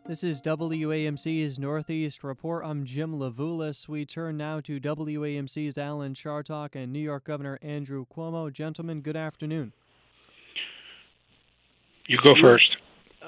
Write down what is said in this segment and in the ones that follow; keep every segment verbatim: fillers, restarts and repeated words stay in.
This is W A M C's Northeast Report. I'm Jim Levulis. We turn now to W A M C's Alan Chartock and New York Governor Andrew Cuomo. Gentlemen, good afternoon. You go first.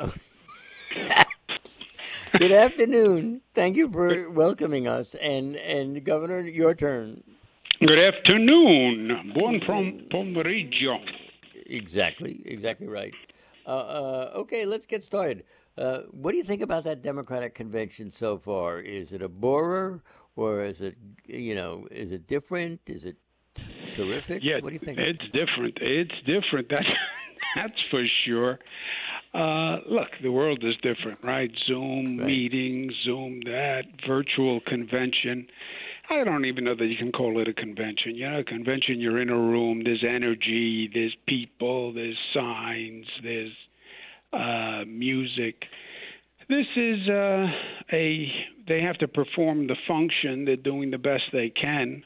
Good afternoon. Thank you for welcoming us. And, and Governor, your turn. Good afternoon. Buon pomeriggio. Exactly. Exactly right. Uh, uh, okay, let's get started. Uh, what do you think about that Democratic convention so far? Is it a borer, or is it, you know, is it different? Is it t- terrific? Yeah, what do you think? It's different. It's different. That's that's for sure. Uh, look, the world is different, right? Zoom Right. meetings, Zoom that, virtual convention. I don't even know that you can call it a convention. You know, a convention, you're in a room, there's energy, there's people, there's signs, there's uh, music. This is uh, a, they have to perform the function. They're doing the best they can.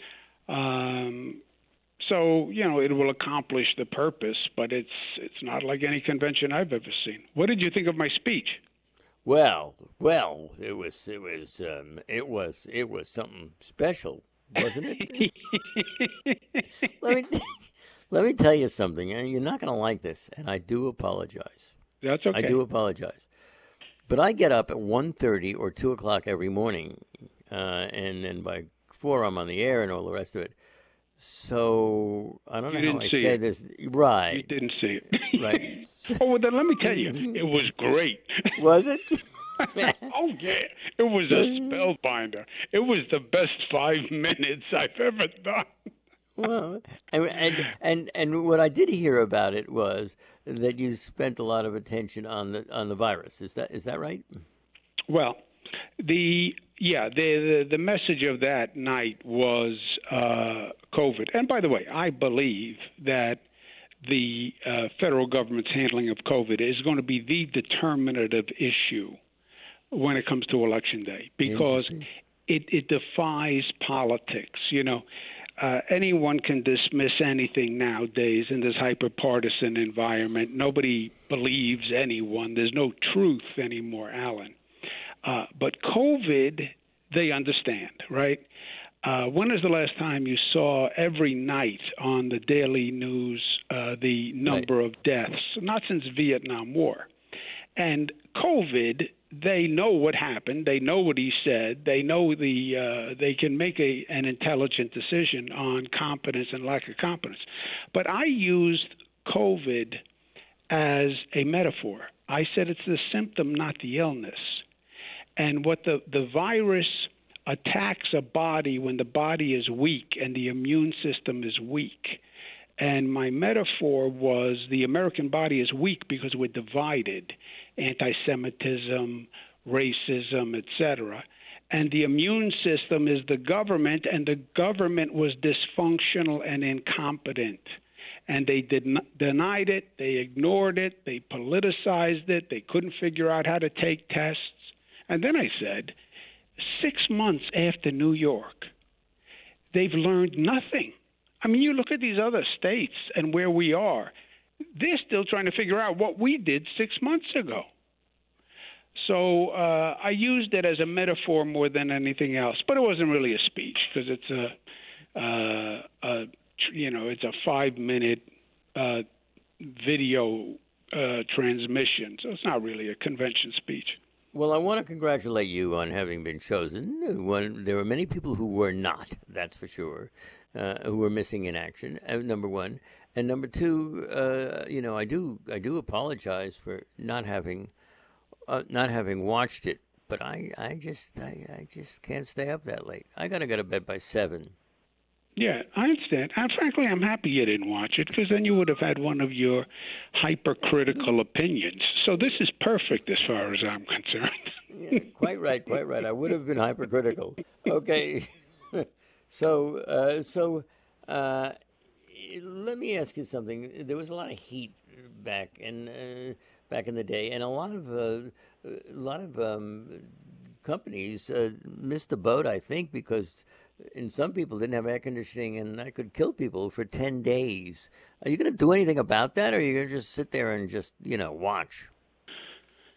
Um, so, you know, it will accomplish the purpose, but it's it's not like any convention I've ever seen. What did you think of my speech? Well, well, it was, it was, um, it was, it was something special, wasn't it? let me, let me tell you something. and You're not going to like this, and I do apologize. That's okay. I do apologize. But I get up at one thirty or two o'clock every morning, uh, and then by four I'm on the air and all the rest of it. So I don't You know how didn't I see say it. this. Right. You didn't see it. Right. Oh, well, then let me tell you, it was great. Was it? Oh, yeah. It was a spellbinder. It was the best five minutes I've ever done. Well, and, and and and what I did hear about it was that you spent a lot of attention on the on the virus. Is that is that right? Well, the yeah, the the, the message of that night was uh, COVID. And by the way, I believe that the uh, federal government's handling of COVID is going to be the determinative issue when it comes to Election Day, because it, it defies politics. You know, uh, anyone can dismiss anything nowadays in this hyper-partisan environment. Nobody believes anyone. There's no truth anymore, Alan. Uh, but COVID, they understand, right? Uh, when is the last time you saw every night on the daily news uh, the number right. of deaths? Not since Vietnam War. And COVID, they know what happened. They know what he said. They know the uh, they can make a an intelligent decision on competence and lack of competence. But I used COVID as a metaphor. I said it's the symptom, not the illness. And what the, the virus attacks a body when the body is weak and the immune system is weak. And my metaphor was the American body is weak because we're divided, anti-Semitism, racism, et cetera. And the immune system is the government, and the government was dysfunctional and incompetent. And they did not, denied it, they ignored it, they politicized it, they couldn't figure out how to take tests. And then I said, six months after New York, they've learned nothing. I mean, you look at these other states and where we are, they're still trying to figure out what we did six months ago. So uh, I used it as a metaphor more than anything else, but it wasn't really a speech because it's a, uh, a, you know, it's a five-minute uh, video uh, transmission, so it's not really a convention speech. Well, I want to congratulate you on having been chosen. One, there were many people who were not, that's for sure, uh, who were missing in action, uh, number one. And number two, uh, you know, I do I do apologize for not having uh, not having watched it, but I, I just I, I just can't stay up that late. I got to go to bed by seven. Yeah, I understand. And frankly, I'm happy you didn't watch it, because then you would have had one of your hypercritical opinions. So this is perfect as far as I'm concerned. Yeah, quite right, quite right. I would have been hypercritical. Okay. so, uh, so uh, let me ask you something. There was a lot of heat back in uh, back in the day, and a lot of uh, a lot of um, companies uh, missed the boat, I think, because. And some people didn't have air conditioning, and that could kill people for ten days. Are you going to do anything about that, or are you going to just sit there and just, you know, watch?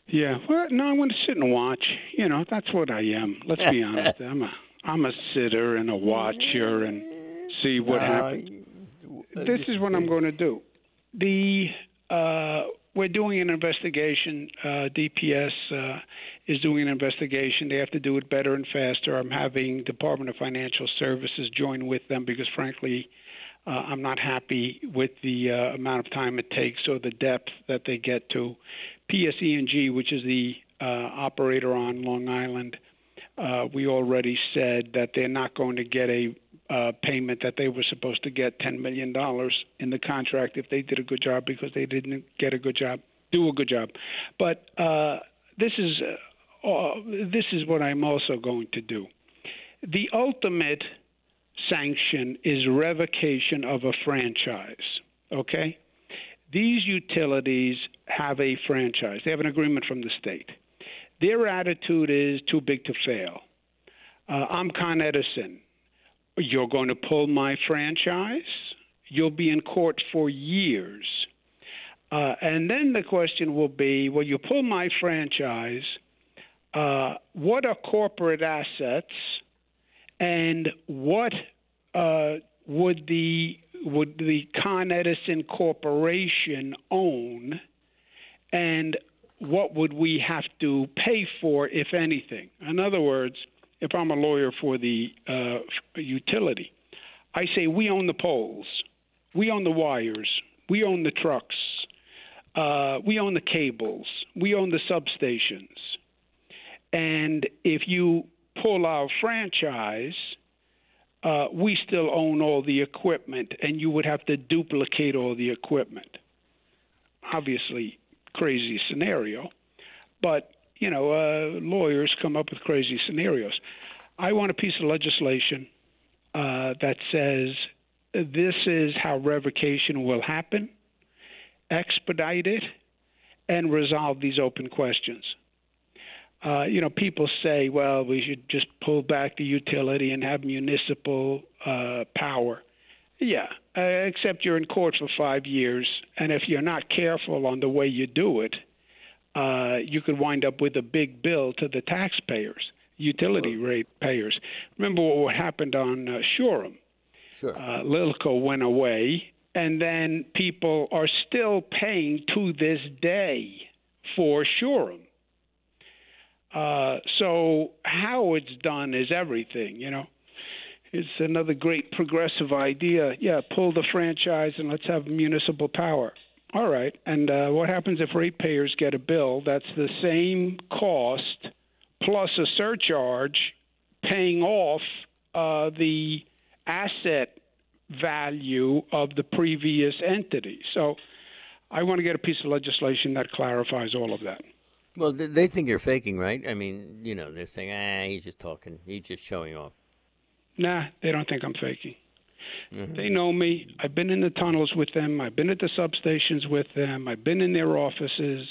Yeah, well, no, I'm going to sit and watch. You know, that's what I am. Let's be honest. I'm a I'm a sitter and a watcher and see what No, happens. uh, This is what I'm going to do. The uh, we're doing an investigation. Uh, D P S uh, is doing an investigation. They have to do it better and faster. I'm having Department of Financial Services join with them because, frankly, uh, I'm not happy with the uh, amount of time it takes or the depth that they get to. P S E and G, which is the uh, operator on Long Island, uh, we already said that they're not going to get a uh, payment that they were supposed to get, ten million dollars in the contract if they did a good job, because they didn't get a good job, do a good job. But uh, this is uh, uh, this is what I'm also going to do. The ultimate sanction is revocation of a franchise, okay? These utilities have a franchise. They have an agreement from the state. Their attitude is too big to fail. Uh, I'm Con Edison. You're going to pull my franchise? You'll be in court for years. Uh, and then the question will be, well, you pull my franchise, uh, what are corporate assets, and what uh, would the would the Con Edison Corporation own, and what would we have to pay for, if anything? In other words, if I'm a lawyer for the uh, utility, I say we own the poles, we own the wires, we own the trucks, uh, we own the cables, we own the substations. And if you pull our franchise, uh, we still own all the equipment, and you would have to duplicate all the equipment. Obviously, crazy scenario, but, you know, uh, lawyers come up with crazy scenarios. I want a piece of legislation uh, that says this is how revocation will happen, expedite it, and resolve these open questions. Uh, you know, people say, well, we should just pull back the utility and have municipal uh, power. Yeah, uh, except you're in court for five years, and if you're not careful on the way you do it, uh, you could wind up with a big bill to the taxpayers, utility rate payers. Remember what happened on uh, Shoreham? Sure. Uh, Lilco went away, and then people are still paying to this day for Shoreham. Uh, so how it's done is everything, you know. It's another great progressive idea. Yeah, pull the franchise and let's have municipal power. All right. And uh, what happens if ratepayers get a bill that's the same cost plus a surcharge paying off uh, the asset value of the previous entity? So I want to get a piece of legislation that clarifies all of that. Well, they think you're faking, right? I mean, you know, they're saying, ah, he's just talking. He's just showing off. Nah, they don't think I'm faking. Mm-hmm. They know me. I've been in the tunnels with them. I've been at the substations with them. I've been in their offices.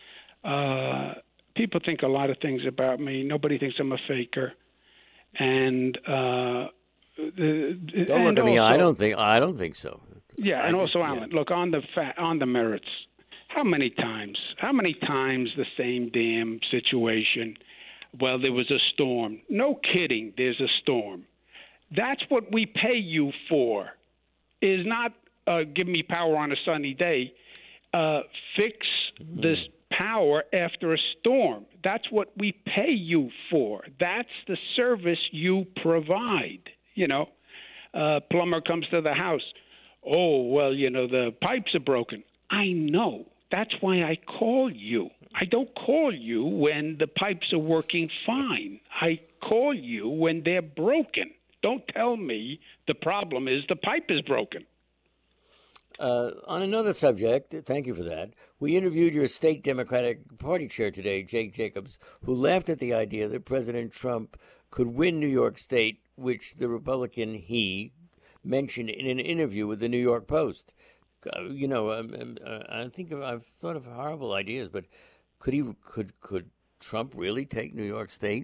Uh, people think a lot of things about me. Nobody thinks I'm a faker. And uh, the, don't and look at me. also, I don't think. I don't think so. Yeah, I and just, also, Alan, yeah. look on the fa- on the merits. How many times? How many times the same damn situation? Well, there was a storm. No kidding. There's a storm. That's what we pay you for, is not uh, give me power on a sunny day. Uh, fix mm-hmm. this power after a storm. That's what we pay you for. That's the service you provide. You know, uh, plumber comes to the house. Oh, well, you know, the pipes are broken. I know. That's why I call you. I don't call you when the pipes are working fine. I call you when they're broken. Don't tell me the problem is the pipe is broken. Uh, on another subject, thank you for that, we interviewed your state Democratic Party chair today, Jake Jacobs, who laughed at the idea that President Trump could win New York State, which the Republican he mentioned in an interview with the New York Post. Uh, you know, um, um, uh, I think I've thought of horrible ideas, but could he? Could could Trump really take New York State?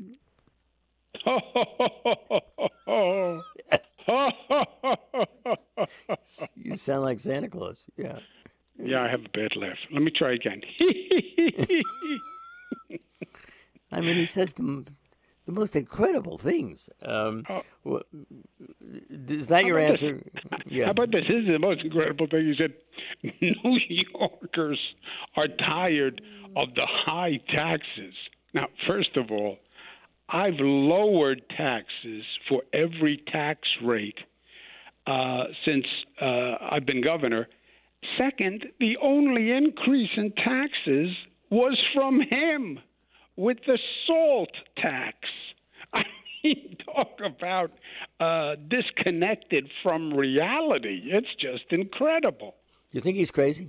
You sound like Santa Claus. Yeah. Yeah, I have a bad laugh. Let me try again. I mean, he says the, the most incredible things. Um, Oh. is that How your about answer? this? Yeah. How about this? This is the most incredible thing. He said, New Yorkers are tired of the high taxes. Now, first of all, I've lowered taxes for every tax rate uh, since uh, I've been governor. Second, the only increase in taxes was from him with the salt tax. I mean, talk about uh, disconnected from reality. It's just incredible. You think he's crazy?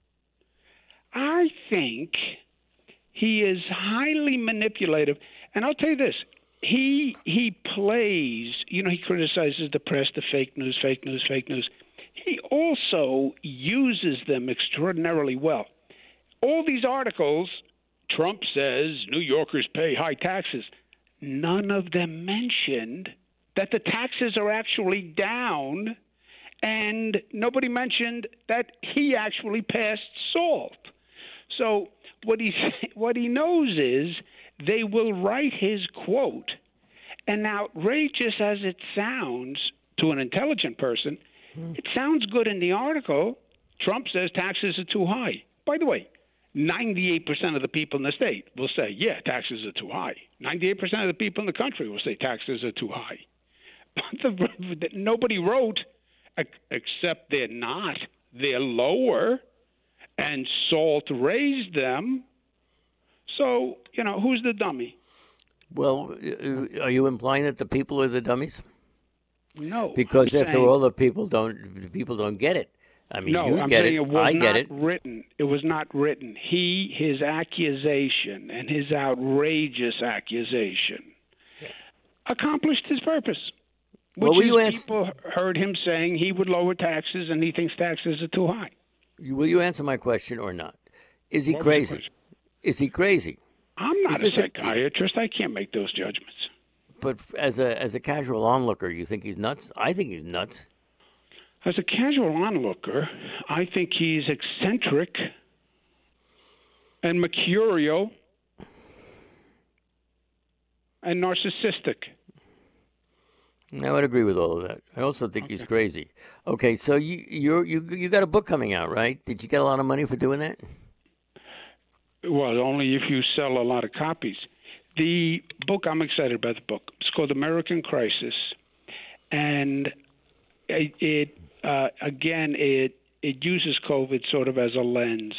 I think he is highly manipulative. And I'll tell you this. He he plays, you know, he criticizes the press, the fake news, fake news, fake news. He also uses them extraordinarily well. All these articles, Trump says New Yorkers pay high taxes. None of them mentioned that the taxes are actually down, and nobody mentioned that he actually passed SALT. So what he what he knows is they will write his quote, and outrageous as it sounds to an intelligent person, hmm. it sounds good in the article. Trump says taxes are too high. By the way, ninety-eight percent of the people in the state will say, yeah, taxes are too high. ninety-eight percent of the people in the country will say taxes are too high. But the, nobody wrote, except they're not. They're lower, and SALT raised them. So, you know, who's the dummy? Well, are you implying that the people are the dummies? No. Because I'm after saying, all, the people don't the people don't get it. I mean, no, you I'm get saying it. it was I not get it. written. It was not written. He, his accusation and his outrageous accusation yeah. accomplished his purpose. Which well, will is you answer? People heard him saying he would lower taxes and he thinks taxes are too high. Will you answer my question or not? Is he what crazy? Is he crazy? I'm not is a psychiatrist. A, I can't make those judgments. But as a as a casual onlooker, you think he's nuts? I think he's nuts. As a casual onlooker, I think he's eccentric and mercurial and narcissistic. I would agree with all of that. I also think okay. he's crazy. Okay, so you you you you got a book coming out, right? Did you get a lot of money for doing that? Well, only if you sell a lot of copies. The book, I'm excited about the book. It's called American Crisis, and it, it uh, again it it uses COVID sort of as a lens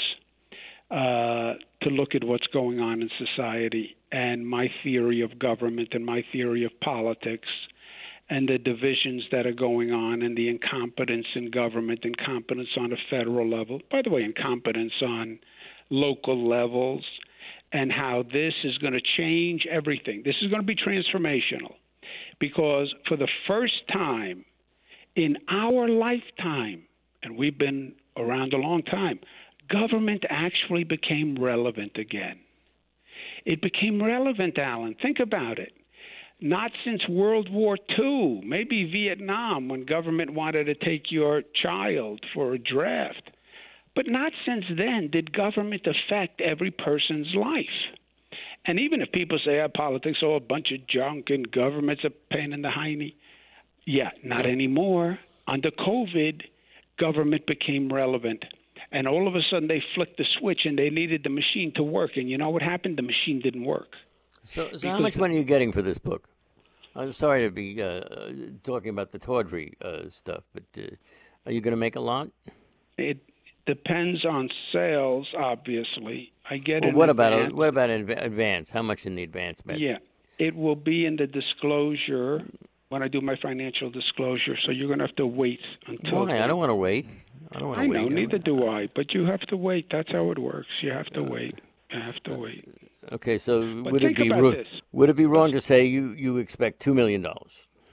uh, to look at what's going on in society and my theory of government and my theory of politics and the divisions that are going on and the incompetence in government, incompetence on a federal level. By the way, incompetence on local levels, and how this is going to change everything. This is going to be transformational because for the first time in our lifetime, and we've been around a long time, government actually became relevant again. It became relevant, Alan. Think about it. Not since World War Two, maybe Vietnam, when government wanted to take your child for a draft. But not since then did government affect every person's life. And even if people say, oh, politics are all a bunch of junk and government's a pain in the hiney, yeah, not anymore. Under COVID, government became relevant. And all of a sudden they flicked the switch and they needed the machine to work. And you know what happened? The machine didn't work. So, so how much money are you getting for this book? I'm sorry to be uh, talking about the tawdry uh, stuff, but uh, are you going to make a lot? It depends on sales, obviously. I get well, it. What about a, what about an advance? How much in the advance? Maybe? Yeah, it will be in the disclosure when I do my financial disclosure. So you're going to have to wait until. Why? Then. I don't want to wait. I don't want to I wait. I know, neither do I. But you have to wait. That's how it works. You have to wait. You have to wait. Okay, so but would it be ro- would it be wrong to say you, you expect two million dollars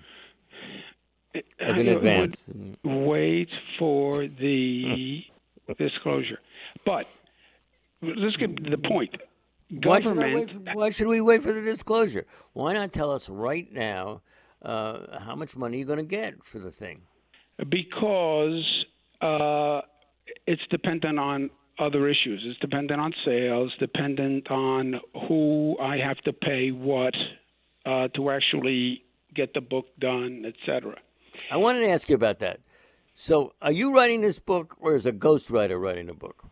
as an I advance? Wait for the disclosure, but let's get to the point. Government. Why should, for, why should we wait for the disclosure? Why not tell us right now uh, how much money you're going to get for the thing? Because uh, it's dependent on other issues. It's dependent on sales, dependent on who I have to pay what uh, to actually get the book done, et cetera. I wanted to ask you about that. So are you writing this book, or is a ghostwriter writing the book?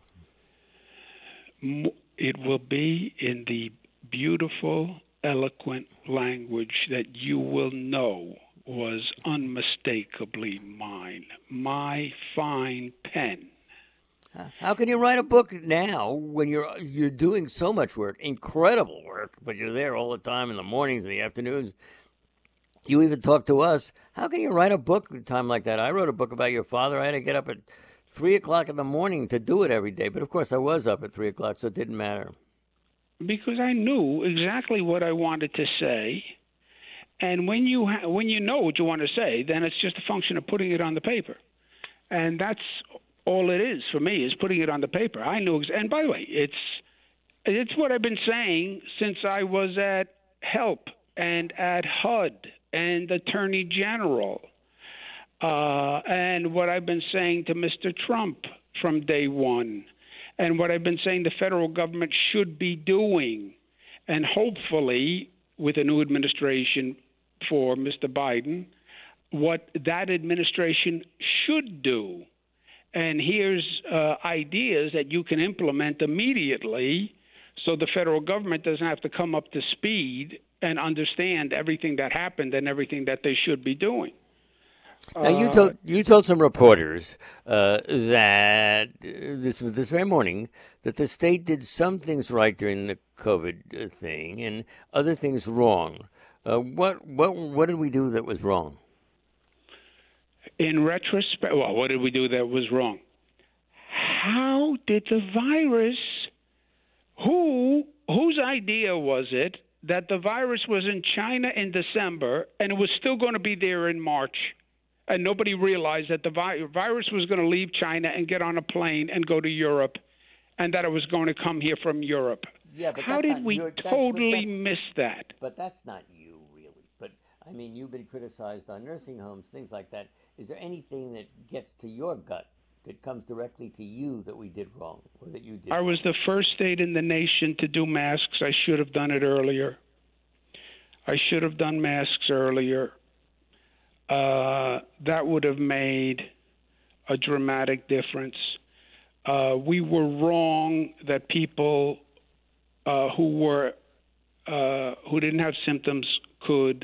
It will be in the beautiful, eloquent language that you will know was unmistakably mine. My fine pen. How can you write a book now when you're you're doing so much work, incredible work, but you're there all the time in the mornings and the afternoons? You even talk to us. How can you write a book at a time like that? I wrote a book about your father. I had to get up at three o'clock in the morning to do it every day. But, of course, I was up at three o'clock, so it didn't matter. Because I knew exactly what I wanted to say. And when you ha- when you know what you want to say, then it's just a function of putting it on the paper. And that's all it is for me, is putting it on the paper. I knew ex- and by the way, it's it's what I've been saying since I was at HELP and at H U D and Attorney General, uh, and what I've been saying to Mister Trump from day one, and what I've been saying the federal government should be doing, and hopefully with a new administration for Mister Biden, what that administration should do. And here's uh, ideas that you can implement immediately so the federal government doesn't have to come up to speed and understand everything that happened and everything that they should be doing. Now, you told you told some reporters uh, that uh, this was this very morning that the state did some things right during the COVID thing and other things wrong. Uh, what what what did we do that was wrong? In retrospect, well, what did we do that was wrong? How did the virus? Who whose idea was it that the virus was in China in December and it was still going to be there in March? And nobody realized that the vi- virus was going to leave China and get on a plane and go to Europe, and that it was going to come here from Europe. Yeah, but how did we your, that, totally miss that? But that's not you, really. But, I mean, you've been criticized on nursing homes, things like that. Is there anything that gets to your gut, that comes directly to you, that we did wrong, or that you did I was the first state in the nation to do masks. I should have done it earlier. I should have done masks earlier. Uh, that would have made a dramatic difference. Uh, we were wrong that people uh, who were uh, who didn't have symptoms could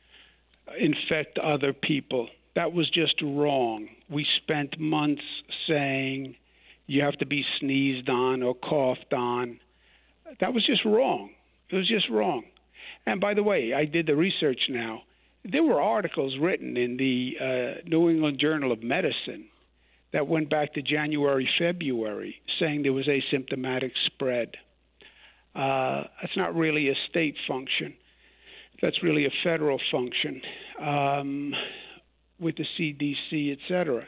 infect other people. That was just wrong. We spent months saying you have to be sneezed on or coughed on. That was just wrong. It was just wrong. And by the way, I did the research now. There were articles written in the uh, New England Journal of Medicine that went back to January, February, saying there was asymptomatic spread. Uh, that's not really a state function. That's really a federal function um, with the C D C, et cetera.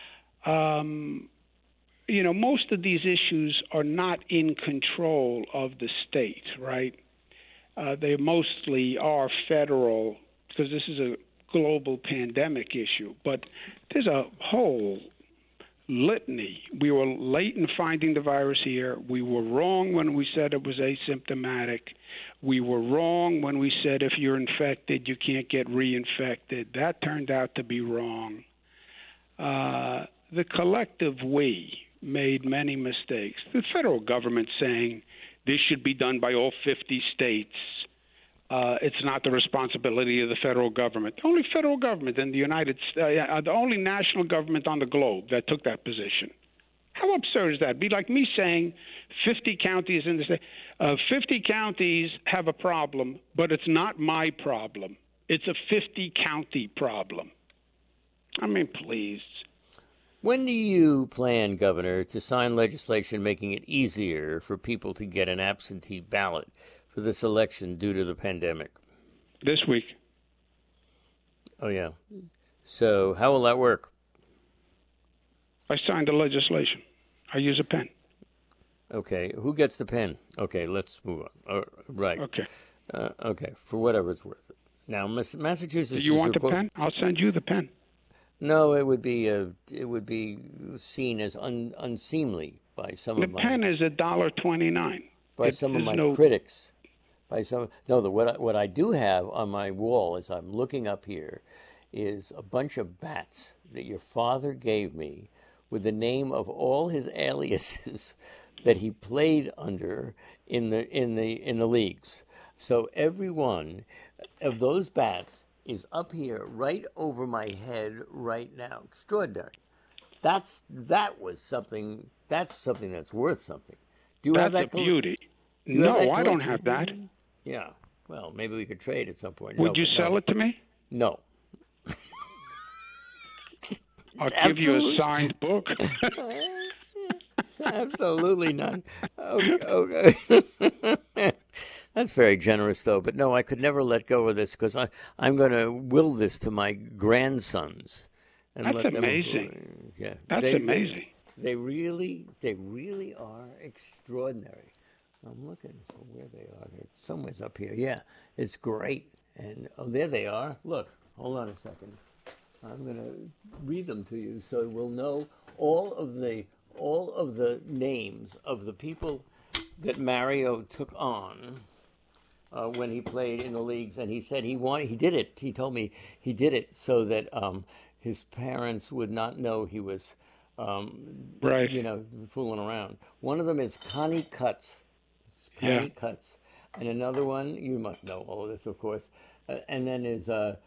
Um, you know, most of these issues are not in control of the state, right? Uh, they mostly are federal, because this is a global pandemic issue. But there's a whole litany. We were late in finding the virus here. We were wrong when we said it was asymptomatic. We were wrong when we said if you're infected, you can't get reinfected. That turned out to be wrong. Uh, the collective we made many mistakes. The federal government saying this should be done by all fifty states. Uh, it's not the responsibility of the federal government. The only federal government in the United States, uh, the only national government on the globe that took that position. How absurd is that? It'd be like me saying fifty counties in the state. Uh, fifty counties have a problem, but it's not my problem. It's a fifty county problem. I mean, please. When do you plan, Governor, to sign legislation making it easier for people to get an absentee ballot for this election due to the pandemic? This week. Oh, yeah. So how will that work? I signed the legislation. I use a pen. Okay. Who gets the pen? Okay, let's move on. Uh, right. Okay. Uh, okay, for whatever it's worth. Now, Massachusetts Do you is want the report- pen? I'll send you the pen. No, it would be uh, it would be seen as un, unseemly by some The of my pen is a dollar twenty-nine. by It, some of there's my no, critics. By some no, the what I, what I do have on my wall as I'm looking up here is a bunch of bats that your father gave me with the name of all his aliases that he played under in the in the in the leagues. So every one of those bats is up here right over my head right now. Extraordinary. That's that was something. That's something that's worth something. Do you have that's that? a Coll- beauty. do you have No, that I don't collection? have that. Yeah. Well, maybe we could trade at some point. Would no, you but sell no. it to me? No. I'll give you a Absolutely. signed book. Absolutely none. Okay. okay. That's very generous, though. But no, I could never let go of this because I'm going to will this to my grandsons. And That's let them, amazing. Yeah, That's they, amazing. They, they really, they really are extraordinary. I'm looking for where they are. They're somewhere up here. Yeah, it's great. And oh, there they are. Look, hold on a second. I'm going to read them to you so we'll know all of the all of the names of the people that Mario took on uh, when he played in the leagues. And he said he wanted, he did it. He told me he did it so that um, his parents would not know he was, um, Right. you know, fooling around. One of them is Connie Cutts. Connie Yeah. Cutts. And another one, you must know all of this, of course. Uh, and then is uh,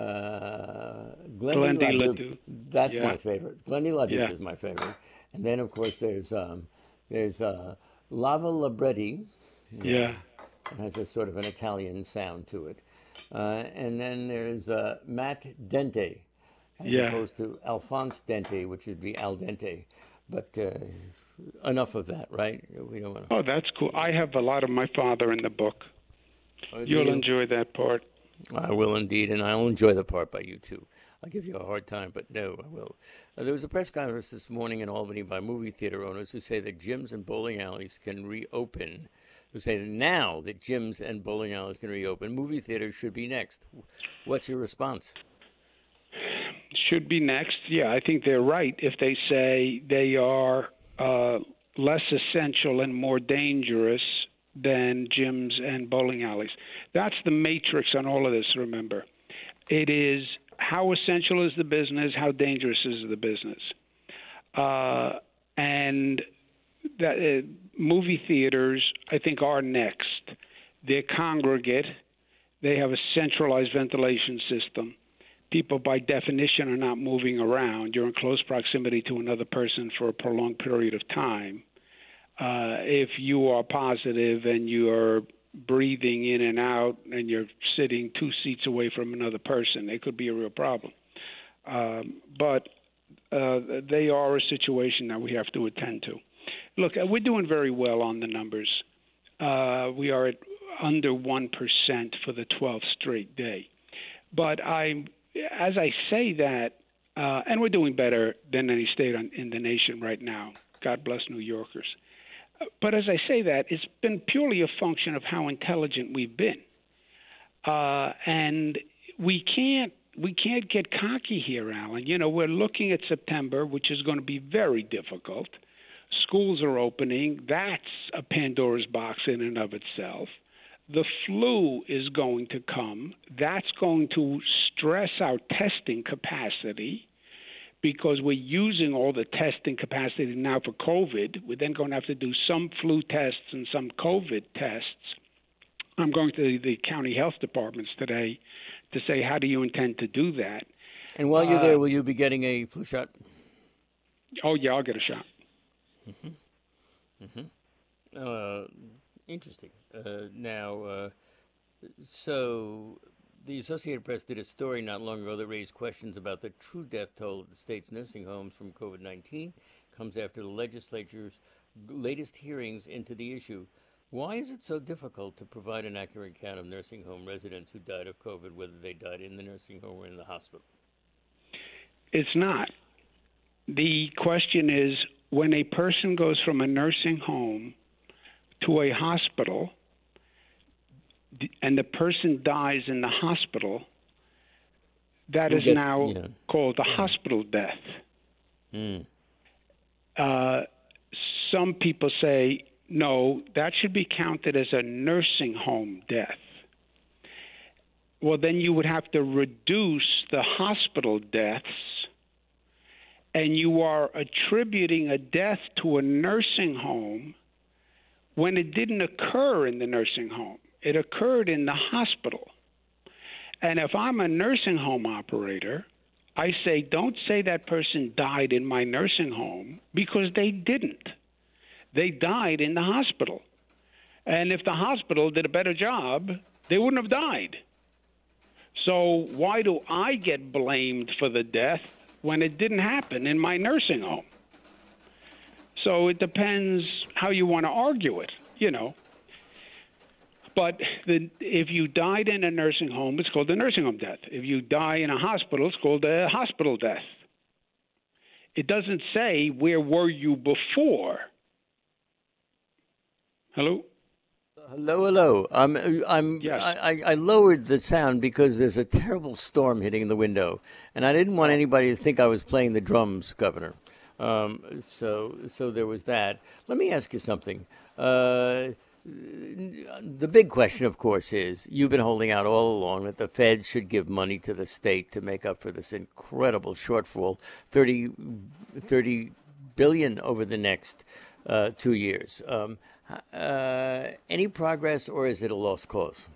uh, Glendy Glendy LaDuke. Ledoux. That's Yeah. my favorite. Glendy LaDuke Yeah. is my favorite. And then, of course, there's um, there's uh, Lava Labretti. Yeah. It has a sort of an Italian sound to it. Uh, and then there's uh, Matt Dente, as Yeah. opposed to Alphonse Dente, which would be Al Dente. But uh, enough of that, right? We don't want to. Oh, that's cool. I have a lot of my father in the book. Oh, do You'll you? enjoy that part. I will indeed, and I'll enjoy the part by you too. I'll give you a hard time, but no, I will. Uh, there was a press conference this morning in Albany by movie theater owners who say that gyms and bowling alleys can reopen. Who say that now that gyms and bowling alleys can reopen, movie theaters should be next. What's your response? Should be next. Yeah, I think they're right if they say they are uh, less essential and more dangerous than gyms and bowling alleys. That's the matrix on all of this, remember. It is how essential is the business, how dangerous is the business. Uh, and that uh, movie theaters, I think, are next. They're congregate. They have a centralized ventilation system. People, by definition, are not moving around. You're in close proximity to another person for a prolonged period of time. Uh, if you are positive and you are breathing in and out and you're sitting two seats away from another person, it could be a real problem. Um, but uh, they are a situation that we have to attend to. Look, we're doing very well on the numbers. Uh, we are at under one percent for the twelfth straight day. But I, as I say that, uh, and we're doing better than any state on, in the nation right now. God bless New Yorkers. But as I say that, it's been purely a function of how intelligent we've been. Uh, and we can't we can't get cocky here, Alan. You know, we're looking at September, which is going to be very difficult. Schools are opening. That's a Pandora's box in and of itself. The flu is going to come. That's going to stress our testing capacity, because we're using all the testing capacity now for COVID. We're then going to have to do some flu tests and some COVID tests. I'm going to the county health departments today to say, how do you intend to do that? And while you're Uh, there, will you be getting a flu shot? Oh, yeah, I'll get a shot. Mm-hmm. Mm-hmm. Uh, interesting. Uh, now, uh, so the Associated Press did a story not long ago that raised questions about the true death toll of the state's nursing homes from COVID nineteen. Comes after the legislature's latest hearings into the issue. Why is it so difficult to provide an accurate count of nursing home residents who died of COVID, whether they died in the nursing home or in the hospital? It's not. The question is, when a person goes from a nursing home to a hospital, and the person dies in the hospital, that Who is gets, now yeah. called a hospital death. Mm. Uh, some people say, no, that should be counted as a nursing home death. Well, then you would have to reduce the hospital deaths, and you are attributing a death to a nursing home when it didn't occur in the nursing home. It occurred in the hospital. And if I'm a nursing home operator, I say, don't say that person died in my nursing home, because they didn't. They died in the hospital. And if the hospital did a better job, they wouldn't have died. So why do I get blamed for the death when it didn't happen in my nursing home? So it depends how you want to argue it, you know. But the, if you died in a nursing home, it's called a nursing home death. If you die in a hospital, it's called a hospital death. It doesn't say, where were you before? Hello? Hello, hello. I'm, I'm, Yes. I, I lowered the sound because there's a terrible storm hitting the window, and I didn't want anybody to think I was playing the drums, Governor. Um, so, so there was that. Let me ask you something. Uh, the big question, of course, is you've been holding out all along that the Fed should give money to the state to make up for this incredible shortfall, thirty, thirty billion over the next uh, two years. Um, uh, any progress, or is it a lost cause?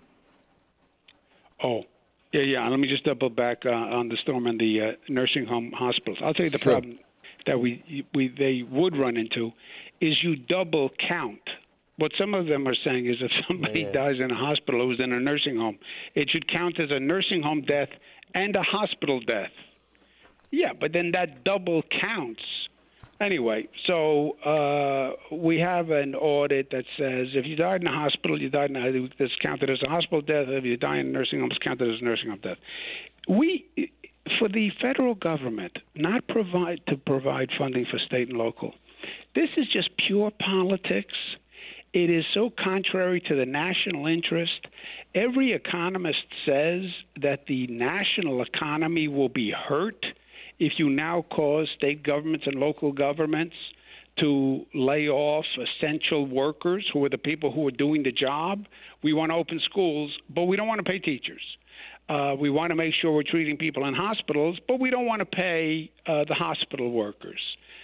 Oh, yeah, yeah. Let me just double back uh, on the storm and the uh, nursing home hospitals. I'll tell you the Sure. problem that we, we they would run into is you double count. What some of them are saying is if somebody Yeah. dies in a hospital who's in a nursing home, it should count as a nursing home death and a hospital death. Yeah, but then that double counts. Anyway, so uh, we have an audit that says if you died in a hospital, you died in a, it's counted as a hospital death. If you die in a nursing home, it's counted as a nursing home death. We, for the federal government, not provide to provide funding for state and local, this is just pure politics. It is so contrary to the national interest. Every economist says that the national economy will be hurt if you now cause state governments and local governments to lay off essential workers who are the people who are doing the job. We want to open schools, but we don't want to pay teachers. Uh, we want to make sure we're treating people in hospitals, but we don't want to pay uh, the hospital workers.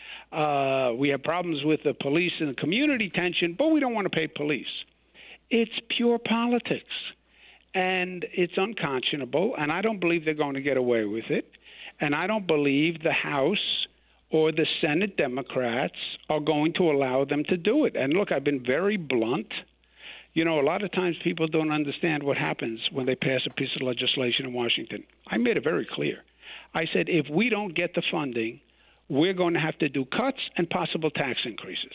Uh, we have problems with the police and the community tension, but we don't want to pay police. It's pure politics, and it's unconscionable, and I don't believe they're going to get away with it. And I don't believe the House or the Senate Democrats are going to allow them to do it. And look, I've been very blunt. You know, a lot of times people don't understand what happens when they pass a piece of legislation in Washington. I made it very clear. I said, if we don't get the funding, we're going to have to do cuts and possible tax increases.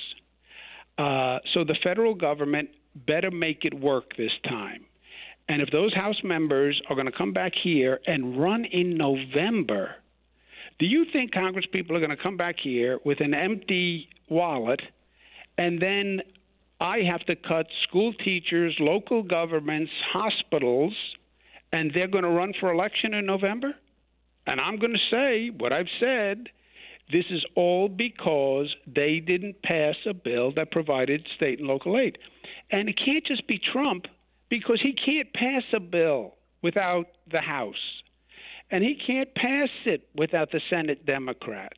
Uh, so the federal government better make it work this time. And if those House members are going to come back here and run in November, do you think Congress people are going to come back here with an empty wallet, and then I have to cut school teachers, local governments, hospitals, and they're going to run for election in November? And I'm going to say what I've said. This is all because they didn't pass a bill that provided state and local aid. And it can't just be Trump, because he can't pass a bill without the House. And he can't pass it without the Senate Democrats.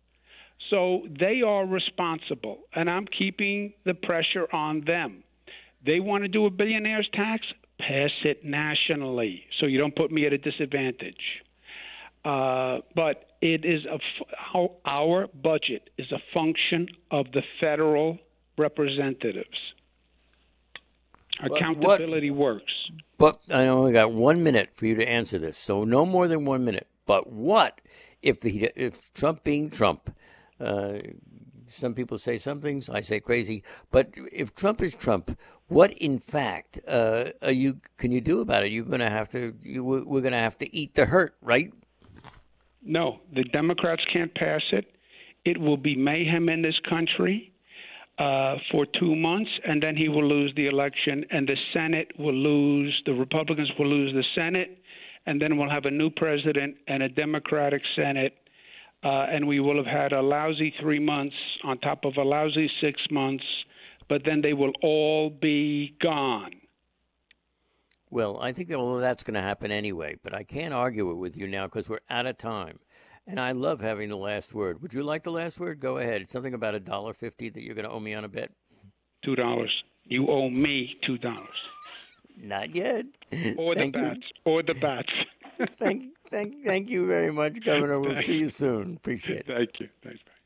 So they are responsible, and I'm keeping the pressure on them. They want to do a billionaire's tax? Pass it nationally so you don't put me at a disadvantage. Uh, but it is a f- our budget is a function of the federal representatives. Accountability what, works. But I only got one minute for you to answer this, so no more than one minute. But what if the if Trump being Trump, uh, some people say some things, I say crazy. But if Trump is Trump, what in fact uh, are you can you do about it? You're going to have to. You, we're going to have to eat the hurt, right? No, the Democrats can't pass it. It will be mayhem in this country. Uh, for two months, and then he will lose the election, and the Senate will lose, the Republicans will lose the Senate, and then we'll have a new president and a Democratic Senate, uh, and we will have had a lousy three months on top of a lousy six months, but then they will all be gone. Well, I think that all of that's going to happen anyway, but I can't argue it with you now because we're out of time. And I love having the last word. Would you like the last word? Go ahead. It's something about a dollar fifty that you're going to owe me on a bet. Two dollars. You owe me two dollars. Not yet. Or the bats. You. Or the bats. thank, thank, thank you very much, Governor. We'll see you soon. Appreciate it. Thank you. Thanks.